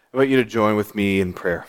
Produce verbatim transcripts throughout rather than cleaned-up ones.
I invite you to join with me in prayer.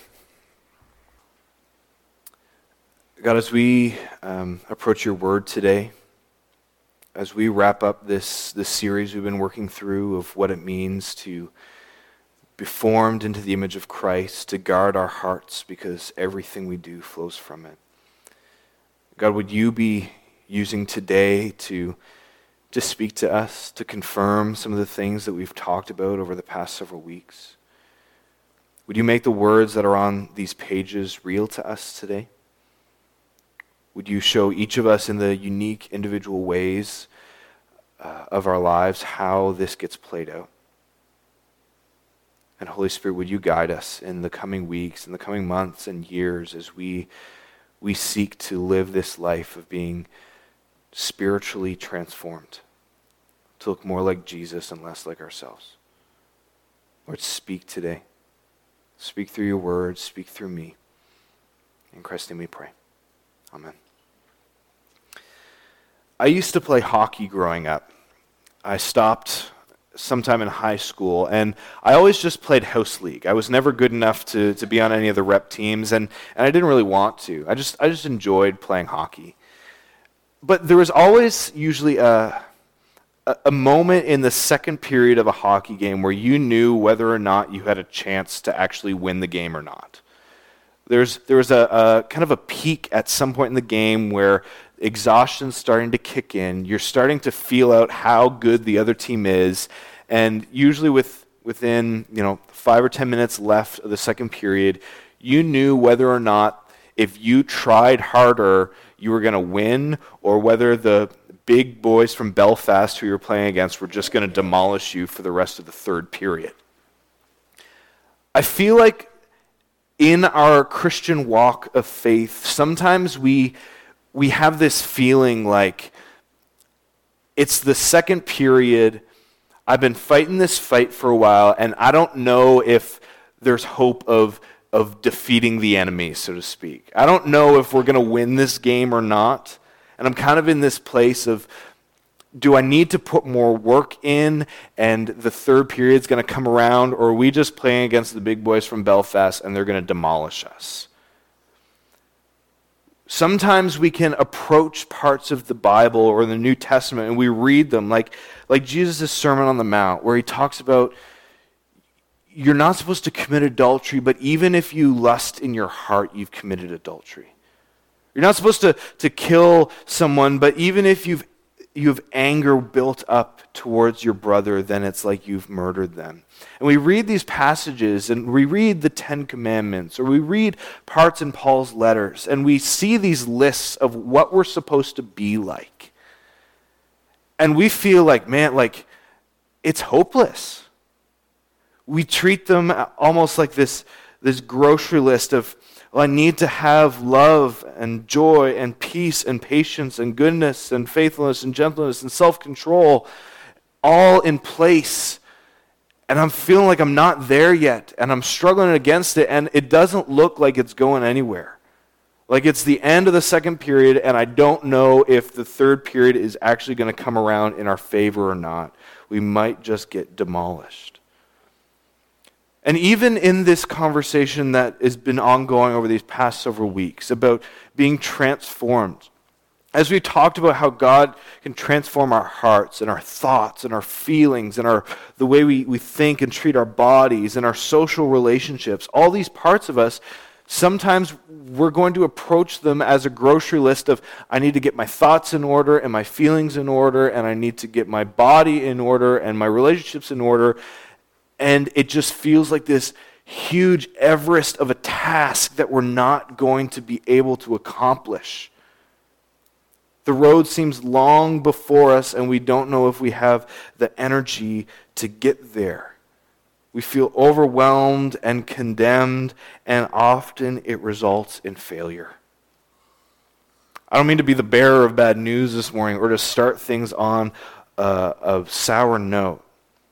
God, as we um, approach your word today, as we wrap up this, this series we've been working through of what it means to be formed into the image of Christ, to guard our hearts because everything we do flows from it. God, would you be using today to, to speak to us, to confirm some of the things that we've talked about over the past several weeks? Would you make the words that are on these pages real to us today? Would you show each of us in the unique individual ways uh, of our lives how this gets played out? And Holy Spirit, would you guide us in the coming weeks, in the coming months and years as we, we seek to live this life of being spiritually transformed, to look more like Jesus and less like ourselves. Lord, speak today. Speak through your words, speak through me. In Christ's name we pray. Amen. I used to play hockey growing up. I stopped sometime in high school, and I always just played house league. I was never good enough to, to be on any of the rep teams, and, and I didn't really want to. I just I just enjoyed playing hockey. But there was always usually a a moment in the second period of a hockey game where you knew whether or not you had a chance to actually win the game or not. There's there was a, a kind of a peak at some point in the game where exhaustion's starting to kick in. You're starting to feel out how good the other team is, and usually with within you know five or ten minutes left of the second period, you knew whether or not if you tried harder you were going to win, or whether the big boys from Belfast who you're playing against were just going to demolish you for the rest of the third period. I feel like in our Christian walk of faith, sometimes we we have this feeling like it's the second period, I've been fighting this fight for a while, and I don't know if there's hope of, of defeating the enemy, so to speak. I don't know if we're going to win this game or not. And I'm kind of in this place of, do I need to put more work in and the third period's going to come around, or are we just playing against the big boys from Belfast and they're going to demolish us? Sometimes we can approach parts of the Bible or the New Testament and we read them like, like Jesus' Sermon on the Mount, where he talks about you're not supposed to commit adultery, but even if you lust in your heart, you've committed adultery. You're not supposed to, to kill someone, but even if you've you have anger built up towards your brother, then it's like you've murdered them. And we read these passages, and we read the Ten Commandments, or we read parts in Paul's letters, and we see these lists of what we're supposed to be like. And we feel like, man, like, it's hopeless. We treat them almost like this, this grocery list of, well, I need to have love and joy and peace and patience and goodness and faithfulness and gentleness and self-control all in place. And I'm feeling like I'm not there yet, and I'm struggling against it, and it doesn't look like it's going anywhere. Like it's the end of the second period, and I don't know if the third period is actually going to come around in our favor or not. We might just get demolished. And even in this conversation that has been ongoing over these past several weeks about being transformed, as we talked about how God can transform our hearts and our thoughts and our feelings and our the way we, we think and treat our bodies and our social relationships, all these parts of us, sometimes we're going to approach them as a grocery list of, I need to get my thoughts in order and my feelings in order, and I need to get my body in order and my relationships in order. And it just feels like this huge Everest of a task that we're not going to be able to accomplish. The road seems long before us, and we don't know if we have the energy to get there. We feel overwhelmed and condemned, and often it results in failure. I don't mean to be the bearer of bad news this morning or to start things on a, a sour note.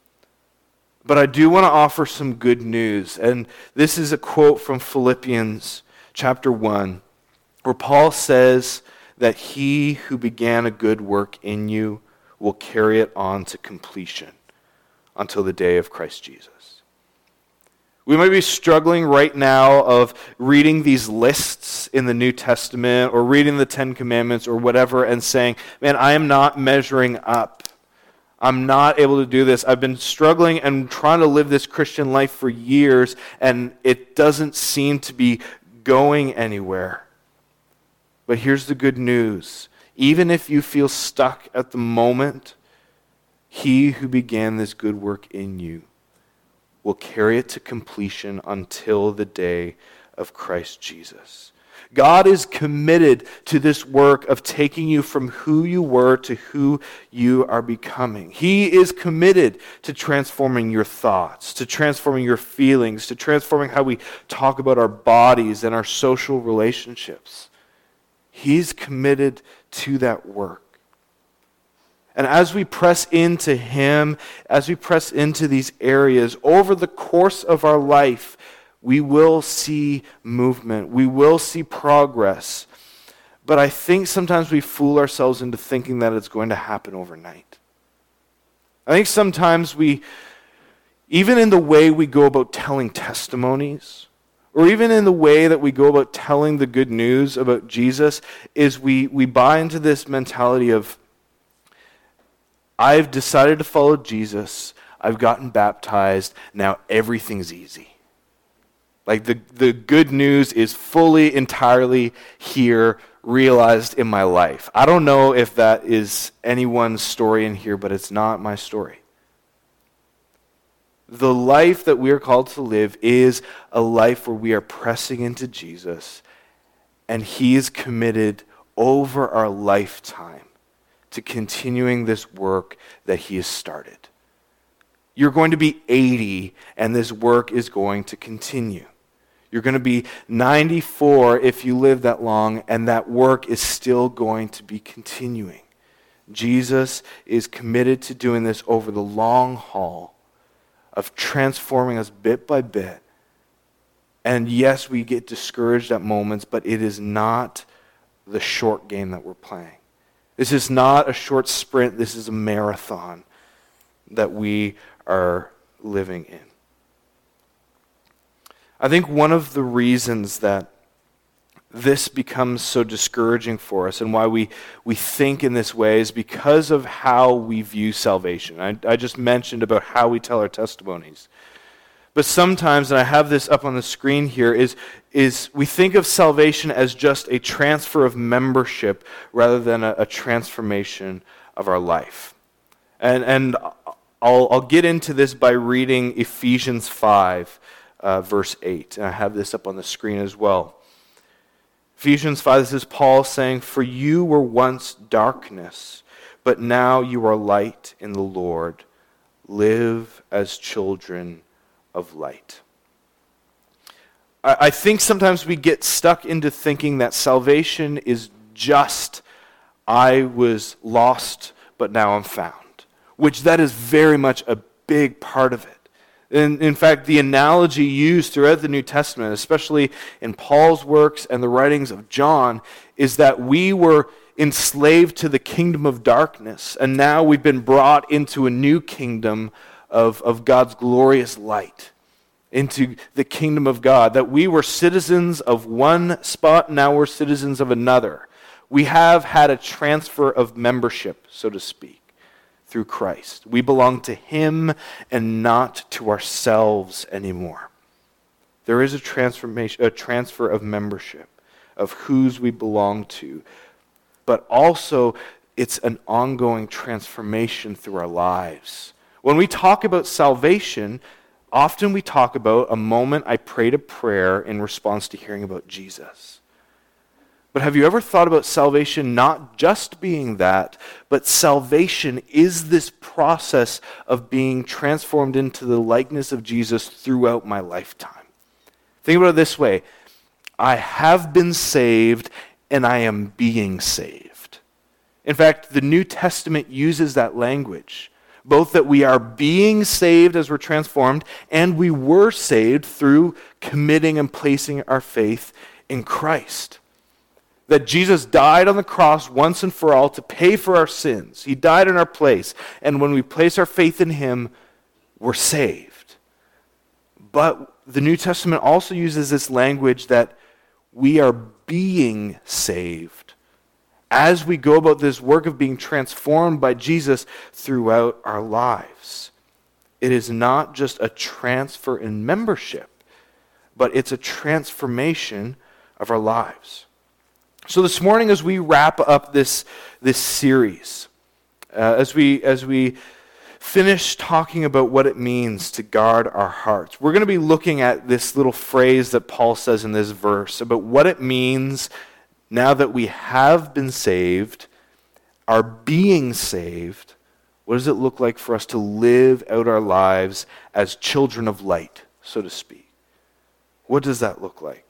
But I do want to offer some good news. And this is a quote from Philippians chapter one, where Paul says that he who began a good work in you will carry it on to completion until the day of Christ Jesus. We might be struggling right now of reading these lists in the New Testament or reading the Ten Commandments or whatever and saying, man, I am not measuring up. I'm not able to do this. I've been struggling and trying to live this Christian life for years, and it doesn't seem to be going anywhere. But here's the good news. Even if you feel stuck at the moment, he who began this good work in you will carry it to completion until the day of Christ Jesus. God is committed to this work of taking you from who you were to who you are becoming. He is committed to transforming your thoughts, to transforming your feelings, to transforming how we talk about our bodies and our social relationships. He's committed to that work. And as we press into Him, as we press into these areas, over the course of our life, we will see movement. We will see progress. But I think sometimes we fool ourselves into thinking that it's going to happen overnight. I think sometimes we, even in the way we go about telling testimonies, or even in the way that we go about telling the good news about Jesus, is we, we buy into this mentality of, I've decided to follow Jesus, I've gotten baptized, now everything's easy. Like the, the good news is fully, entirely here, realized in my life. I don't know if that is anyone's story in here, but it's not my story. The life that we are called to live is a life where we are pressing into Jesus, and He is committed over our lifetime to continuing this work that He has started. You're going to be eighty, and this work is going to continue. You're going to be ninety-four if you live that long, and that work is still going to be continuing. Jesus is committed to doing this over the long haul of transforming us bit by bit. And yes, we get discouraged at moments, but it is not the short game that we're playing. This is not a short sprint. This is a marathon that we are living in. I think one of the reasons that this becomes so discouraging for us and why we, we think in this way is because of how we view salvation. I, I just mentioned about how we tell our testimonies. But sometimes, and I have this up on the screen here, is, is we think of salvation as just a transfer of membership rather than a, a transformation of our life. And, and I'll, I'll get into this by reading Ephesians five. Uh, verse eight, and I have this up on the screen as well. Ephesians five, this is Paul saying, "For you were once darkness, but now you are light in the Lord. Live as children of light." I, I think sometimes we get stuck into thinking that salvation is just, I was lost, but now I'm found, which that is very much a big part of it. In, in fact, the analogy used throughout the New Testament, especially in Paul's works and the writings of John, is that we were enslaved to the kingdom of darkness, and now we've been brought into a new kingdom of, of God's glorious light, into the kingdom of God, that we were citizens of one spot, now we're citizens of another. We have had a transfer of membership, so to speak, through Christ. We belong to Him and not to ourselves anymore. There is a transformation, a transfer of membership, of whose we belong to, but also it's an ongoing transformation through our lives. When we talk about salvation, often we talk about a moment I prayed a prayer in response to hearing about Jesus. But have you ever thought about salvation not just being that, but salvation is this process of being transformed into the likeness of Jesus throughout my lifetime? Think about it this way. I have been saved and I am being saved. In fact, the New Testament uses that language. Both that we are being saved as we're transformed, and we were saved through committing and placing our faith in Christ. That Jesus died on the cross once and for all to pay for our sins. He died in our place. And when we place our faith in Him, we're saved. But the New Testament also uses this language that we are being saved as we go about this work of being transformed by Jesus throughout our lives. It is not just a transfer in membership, but it's a transformation of our lives. So this morning, as we wrap up this, this series, uh, as we as we finish talking about what it means to guard our hearts, we're going to be looking at this little phrase that Paul says in this verse about what it means now that we have been saved, are being saved. What does it look like for us to live out our lives as children of light, so to speak? What does that look like?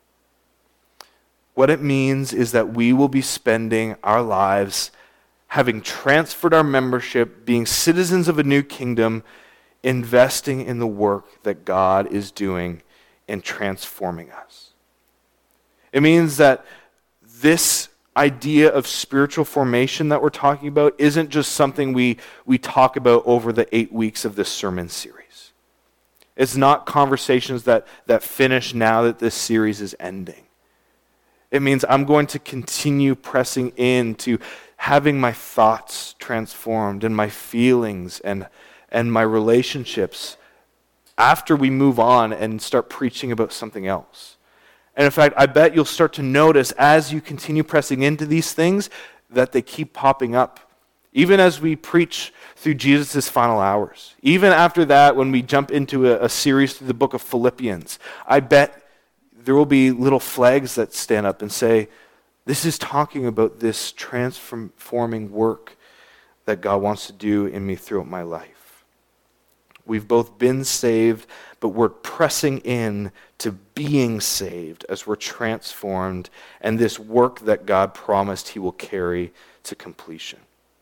What it means is that we will be spending our lives having transferred our membership, being citizens of a new kingdom, investing in the work that God is doing in transforming us. It means that this idea of spiritual formation that we're talking about isn't just something we, we talk about over the eight weeks of this sermon series. It's not conversations that, that finish now that this series is ending. It means I'm going to continue pressing into having my thoughts transformed and my feelings and, and my relationships after we move on and start preaching about something else. And in fact, I bet you'll start to notice as you continue pressing into these things that they keep popping up. Even as we preach through Jesus' final hours. Even after that, when we jump into a, a series through the book of Philippians, I bet there will be little flags that stand up and say, this is talking about this transforming work that God wants to do in me throughout my life. We've both been saved, but we're pressing in to being saved as we're transformed, and this work that God promised he will carry to completion.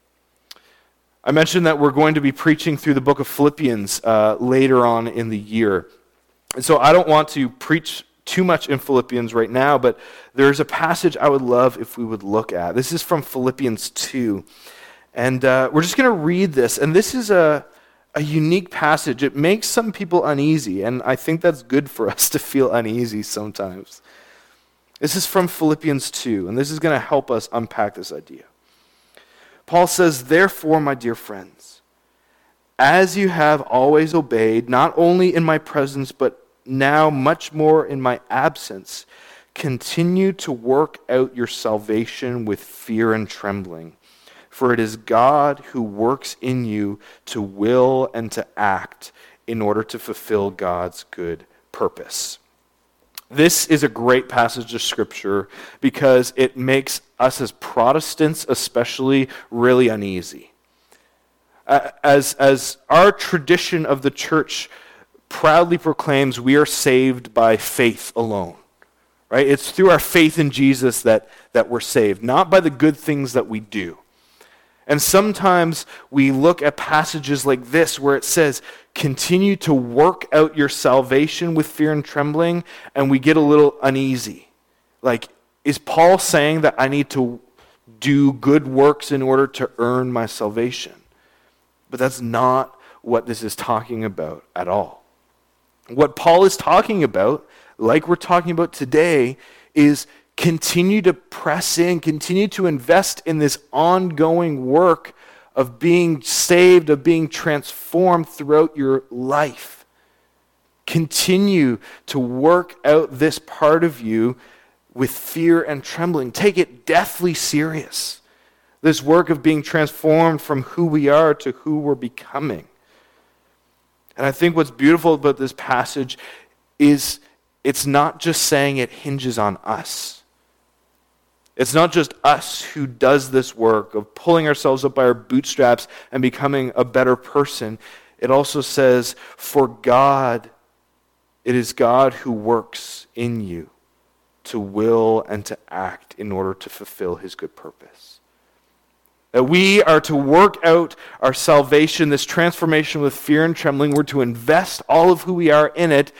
I mentioned that we're going to be preaching through the book of Philippians uh, later on in the year. And so I don't want to preach too much in Philippians right now, but there's a passage I would love if we would look at. This is from Philippians two. And uh, we're just going to read this. And this is a, a unique passage. It makes some people uneasy, and I think that's good for us to feel uneasy sometimes. This is from Philippians two, and this is going to help us unpack this idea. Paul says, "Therefore, my dear friends, as you have always obeyed, not only in my presence, but now much more in my absence, continue to work out your salvation with fear and trembling. For it is God who works in you to will and to act in order to fulfill God's good purpose." This is a great passage of Scripture because it makes us as Protestants especially really uneasy. As, as our tradition of the church proudly proclaims, we are saved by faith alone. Right? It's through our faith in Jesus that, that we're saved, not by the good things that we do. And sometimes we look at passages like this where it says, continue to work out your salvation with fear and trembling, and we get a little uneasy. Like, is Paul saying that I need to do good works in order to earn my salvation? But that's not what this is talking about at all. What Paul is talking about, like we're talking about today, is continue to press in, continue to invest in this ongoing work of being saved, of being transformed throughout your life. Continue to work out this part of you with fear and trembling. Take it deathly serious. This work of being transformed from who we are to who we're becoming. And I think what's beautiful about this passage is it's not just saying it hinges on us. It's not just us who does this work of pulling ourselves up by our bootstraps and becoming a better person. It also says, for God, it is God who works in you to will and to act in order to fulfill his good purpose. That we are to work out our salvation, this transformation with fear and trembling. We're to invest all of who we are in it,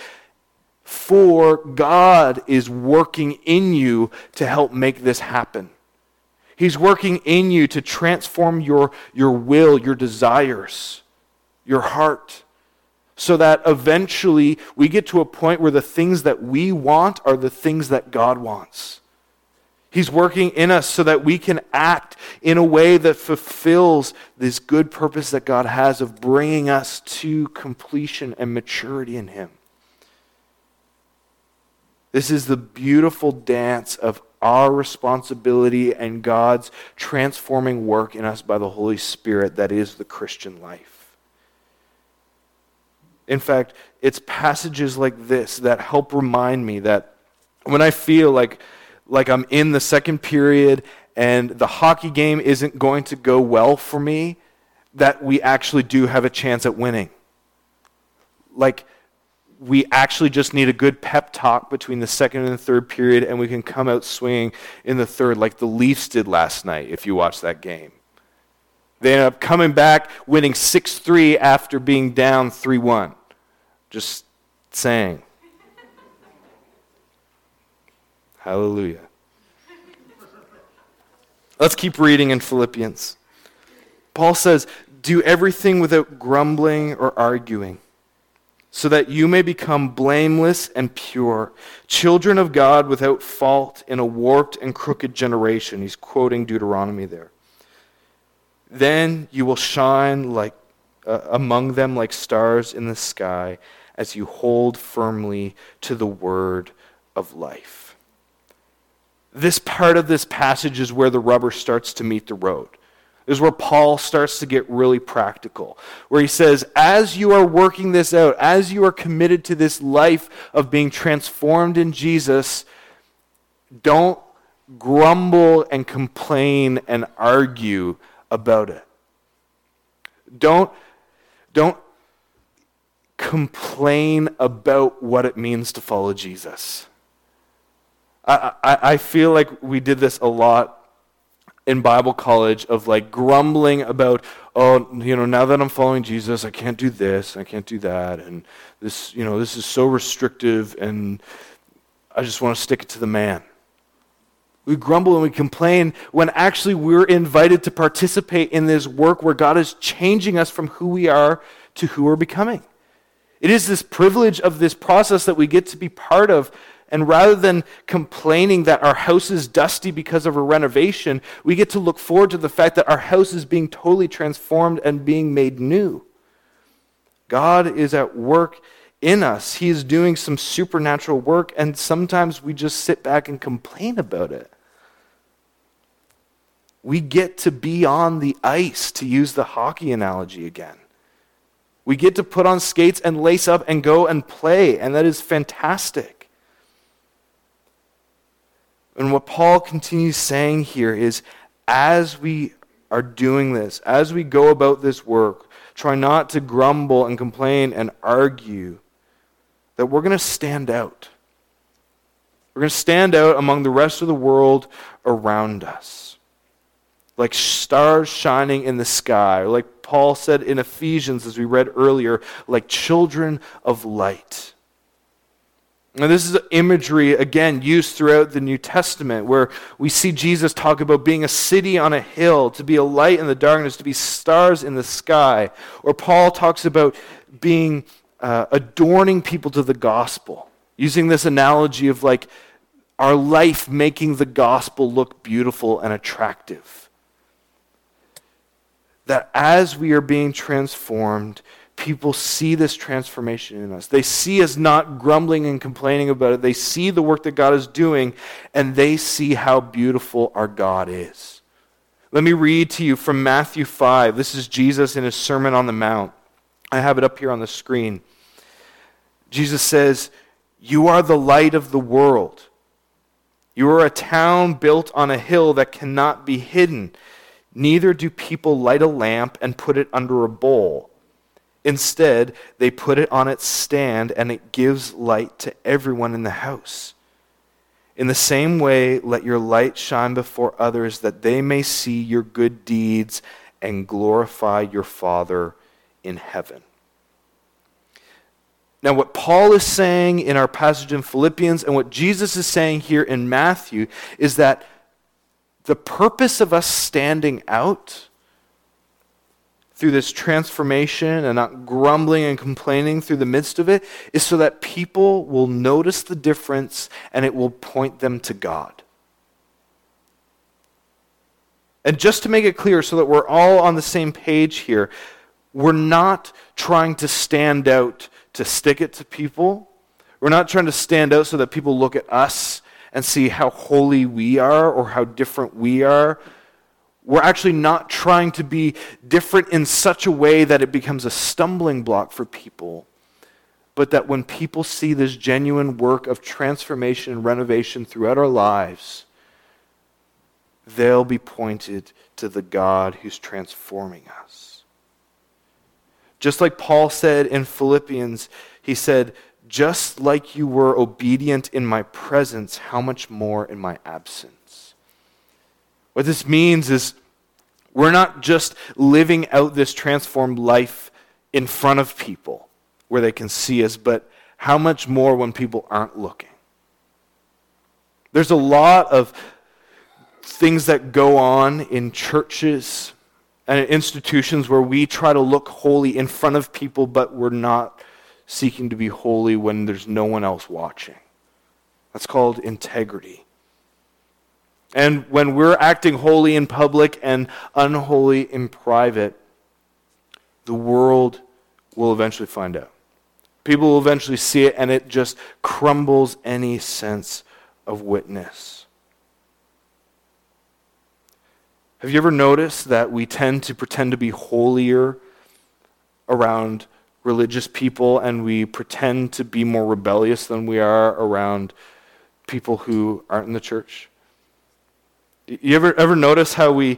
for God is working in you to help make this happen. He's working in you to transform your, your will, your desires, your heart, so that eventually we get to a point where the things that we want are the things that God wants. He's working in us so that we can act in a way that fulfills this good purpose that God has of bringing us to completion and maturity in Him. This is the beautiful dance of our responsibility and God's transforming work in us by the Holy Spirit that is the Christian life. In fact, it's passages like this that help remind me that when I feel like like I'm in the second period and the hockey game isn't going to go well for me, that we actually do have a chance at winning. Like, we actually just need a good pep talk between the second and the third period, and we can come out swinging in the third like the Leafs did last night, if you watched that game. They ended up coming back, winning six three after being down three one. Just saying. Hallelujah. Let's keep reading in Philippians. Paul says, "Do everything without grumbling or arguing, so that you may become blameless and pure, children of God without fault in a warped and crooked generation." He's quoting Deuteronomy there. "Then you will shine like uh, among them like stars in the sky as you hold firmly to the word of life." This part of this passage is where the rubber starts to meet the road. This is where Paul starts to get really practical, where he says, as you are working this out, as you are committed to this life of being transformed in Jesus, don't grumble and complain and argue about it. Don't, don't complain about what it means to follow Jesus. I, I, I feel like we did this a lot in Bible college of like grumbling about, oh, you know, now that I'm following Jesus, I can't do this, I can't do that, and this, you know, this is so restrictive, and I just want to stick it to the man. We grumble and we complain when actually we're invited to participate in this work where God is changing us from who we are to who we're becoming. It is this privilege of this process that we get to be part of. And rather than complaining that our house is dusty because of a renovation, we get to look forward to the fact that our house is being totally transformed and being made new. God is at work in us. He is doing some supernatural work, and sometimes we just sit back and complain about it. We get to be on the ice, to use the hockey analogy again. We get to put on skates and lace up and go and play, and that is fantastic. And what Paul continues saying here is, as we are doing this, as we go about this work, try not to grumble and complain and argue, that we're going to stand out. We're going to stand out among the rest of the world around us, like stars shining in the sky, or like Paul said in Ephesians, as we read earlier, like children of light. And this is imagery, again, used throughout the New Testament, where we see Jesus talk about being a city on a hill, to be a light in the darkness, to be stars in the sky. Or Paul talks about being uh, adorning people to the gospel, using this analogy of like our life making the gospel look beautiful and attractive. That as we are being transformed, people see this transformation in us. They see us not grumbling and complaining about it. They see the work that God is doing, and they see how beautiful our God is. Let me read to you from Matthew five. This is Jesus in his Sermon on the Mount. I have it up here on the screen. Jesus says, "You are the light of the world. You are a town built on a hill that cannot be hidden. Neither do people light a lamp and put it under a bowl. Instead, they put it on its stand, and it gives light to everyone in the house. In the same way, let your light shine before others, that they may see your good deeds and glorify your Father in heaven." Now, what Paul is saying in our passage in Philippians and what Jesus is saying here in Matthew is that the purpose of us standing out through this transformation and not grumbling and complaining through the midst of it is so that people will notice the difference and it will point them to God. And just to make it clear so that we're all on the same page here, we're not trying to stand out to stick it to people. We're not trying to stand out so that people look at us and see how holy we are or how different we are. We're actually not trying to be different in such a way that it becomes a stumbling block for people, but that when people see this genuine work of transformation and renovation throughout our lives, they'll be pointed to the God who's transforming us. Just like Paul said in Philippians, he said, just like you were obedient in my presence, how much more in my absence? What this means is we're not just living out this transformed life in front of people where they can see us, but how much more when people aren't looking? There's a lot of things that go on in churches and in institutions where we try to look holy in front of people, but we're not seeking to be holy when there's no one else watching. That's called integrity. And when we're acting holy in public and unholy in private, the world will eventually find out. People will eventually see it, and it just crumbles any sense of witness. Have you ever noticed that we tend to pretend to be holier around religious people, and we pretend to be more rebellious than we are around people who aren't in the church? You ever ever notice how we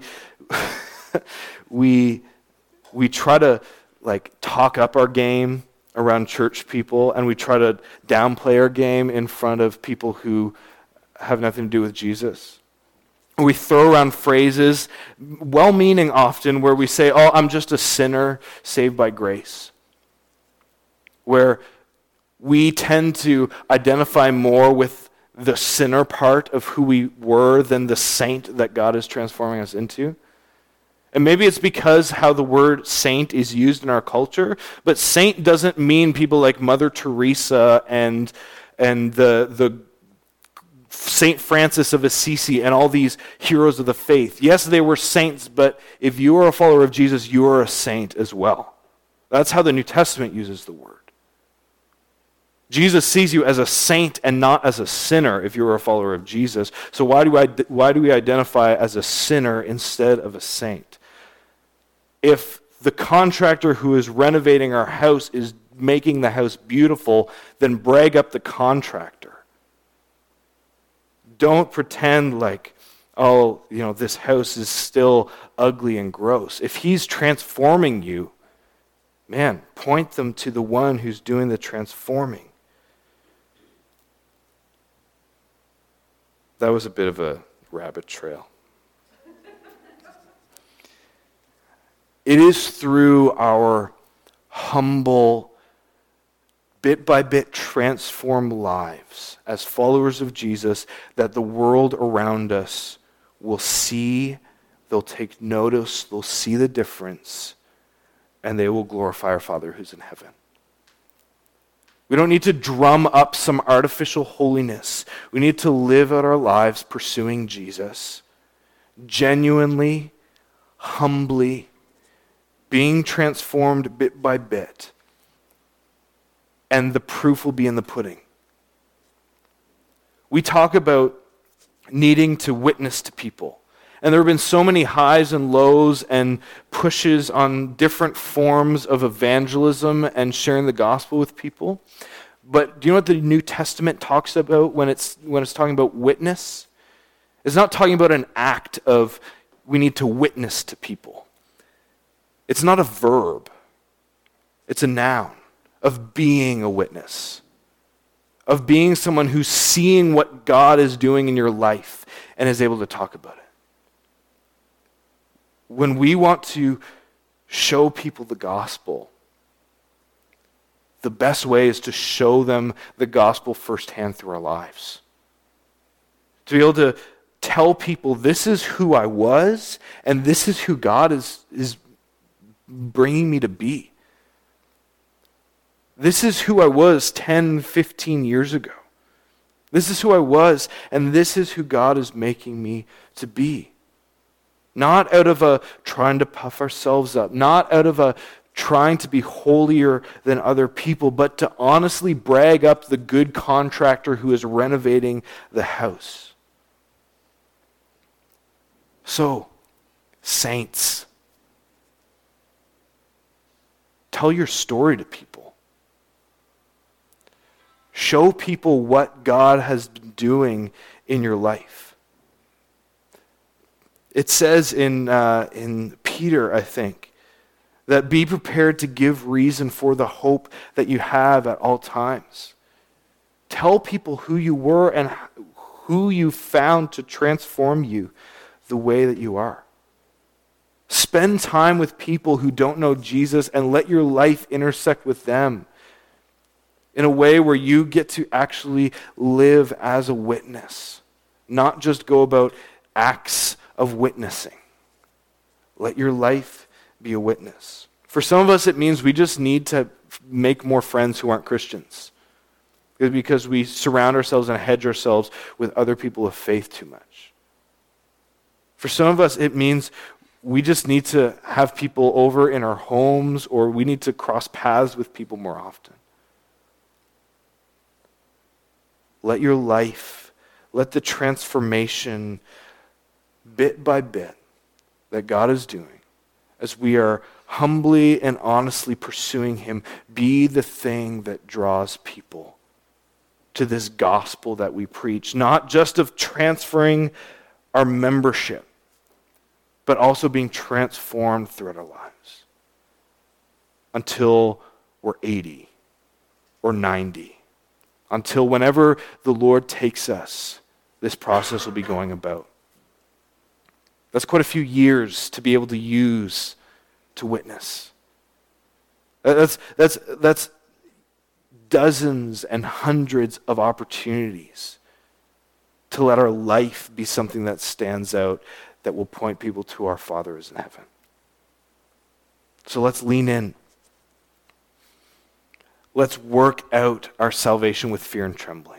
we we try to like talk up our game around church people, and we try to downplay our game in front of people who have nothing to do with Jesus? We throw around phrases, well-meaning often, where we say, "Oh, I'm just a sinner saved by grace." Where we tend to identify more with the sinner part of who we were than the saint that God is transforming us into. And maybe it's because how the word saint is used in our culture, but saint doesn't mean people like Mother Teresa and and the the Saint Francis of Assisi and all these heroes of the faith. Yes, they were saints, but if you are a follower of Jesus, you are a saint as well. That's how the New Testament uses the word. Jesus sees you as a saint and not as a sinner if you're a follower of Jesus. So why do I why do we identify as a sinner instead of a saint? If the contractor who is renovating our house is making the house beautiful, then brag up the contractor. Don't pretend like, oh, you know, this house is still ugly and gross. If he's transforming you, man, point them to the one who's doing the transforming. That was a bit of a rabbit trail. It is through our humble, bit-by-bit transformed lives as followers of Jesus that the world around us will see, they'll take notice, they'll see the difference, and they will glorify our Father who's in heaven. We don't need to drum up some artificial holiness. We need to live out our lives pursuing Jesus, genuinely, humbly, being transformed bit by bit. And the proof will be in the pudding. We talk about needing to witness to people. And there have been so many highs and lows and pushes on different forms of evangelism and sharing the gospel with people. But do you know what the New Testament talks about when it's when it's talking about witness? It's not talking about an act of we need to witness to people. It's not a verb. It's a noun of being a witness. Of being someone who's seeing what God is doing in your life and is able to talk about it. When we want to show people the gospel, the best way is to show them the gospel firsthand through our lives. To be able to tell people, this is who I was, and this is who God is, is bringing me to be. This is who I was ten, fifteen years ago. This is who I was, and this is who God is making me to be. Not out of a trying to puff ourselves up, not out of a trying to be holier than other people, but to honestly brag up the good contractor who is renovating the house. So, saints, tell your story to people. Show people what God has been doing in your life. It says in uh, in Peter, I think, that be prepared to give reason for the hope that you have at all times. Tell people who you were and who you found to transform you the way that you are. Spend time with people who don't know Jesus and let your life intersect with them in a way where you get to actually live as a witness, not just go about acts of witnessing. Let your life be a witness. For some of us, it means we just need to make more friends who aren't Christians, because we surround ourselves and hedge ourselves with other people of faith too much. For some of us, it means we just need to have people over in our homes, or we need to cross paths with people more often. Let your life, let the transformation bit by bit that God is doing as we are humbly and honestly pursuing Him be the thing that draws people to this gospel that we preach, not just of transferring our membership, but also being transformed throughout our lives until we're eighty or ninety. Until whenever the Lord takes us, this process will be going about. That's quite a few years to be able to use to witness. That's, that's, that's dozens and hundreds of opportunities to let our life be something that stands out, that will point people to our Father who is in heaven. So let's lean in. Let's work out our salvation with fear and trembling.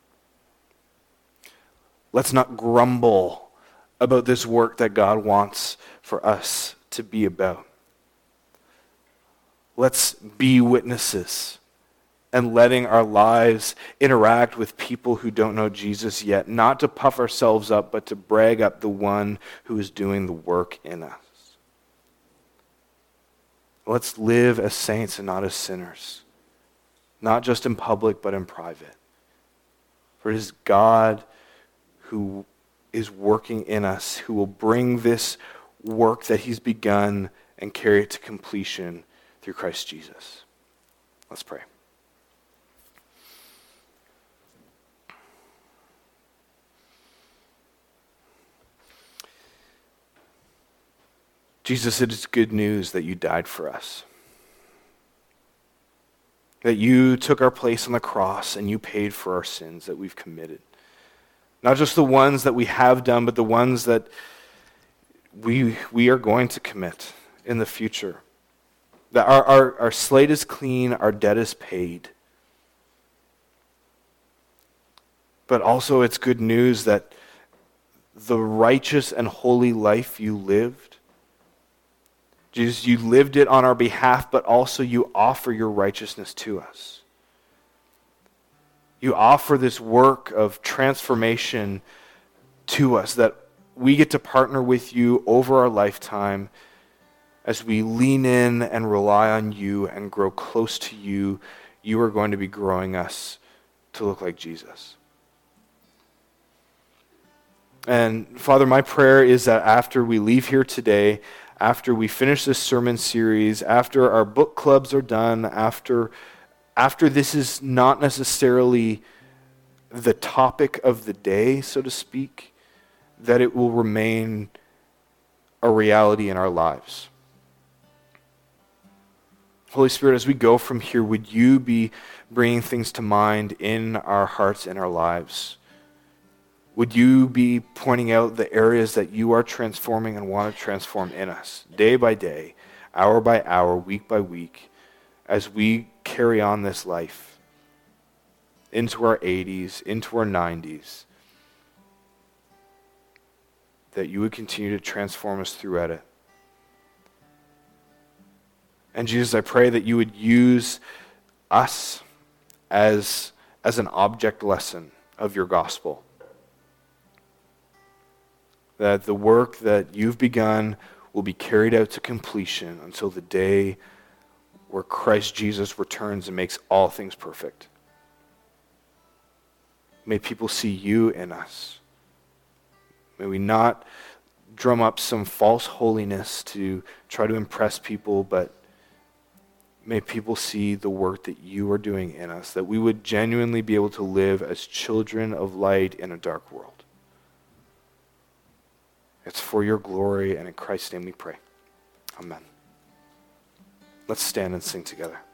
Let's not grumble about this work that God wants for us to be about. Let's be witnesses and letting our lives interact with people who don't know Jesus yet, not to puff ourselves up, but to brag up the one who is doing the work in us. Let's live as saints and not as sinners, not just in public, but in private. For it is God who is working in us, who will bring this work that He's begun and carry it to completion through Christ Jesus. Let's pray. Jesus, it is good news that you died for us. That you took our place on the cross and you paid for our sins that we've committed. Not just the ones that we have done, but the ones that we, we are going to commit in the future. That our, our, our slate is clean, our debt is paid. But also it's good news that the righteous and holy life you lived, Jesus, you lived it on our behalf, but also you offer your righteousness to us. You offer this work of transformation to us, that we get to partner with you over our lifetime as we lean in and rely on you and grow close to you. You are going to be growing us to look like Jesus. And Father, my prayer is that after we leave here today, after we finish this sermon series, after our book clubs are done, after, after this is not necessarily the topic of the day, so to speak, that it will remain a reality in our lives. Holy Spirit, as we go from here, would you be bringing things to mind in our hearts and our lives? Would you be pointing out the areas that you are transforming and want to transform in us, day by day, hour by hour, week by week, as we carry on this life into our eighties, into our nineties, that you would continue to transform us throughout it. And Jesus, I pray that you would use us as, as an object lesson of your gospel. That the work that you've begun will be carried out to completion until the day where Christ Jesus returns and makes all things perfect. May people see you in us. May we not drum up some false holiness to try to impress people, but may people see the work that you are doing in us, that we would genuinely be able to live as children of light in a dark world. It's for your glory, and in Christ's name we pray. Amen. Let's stand and sing together.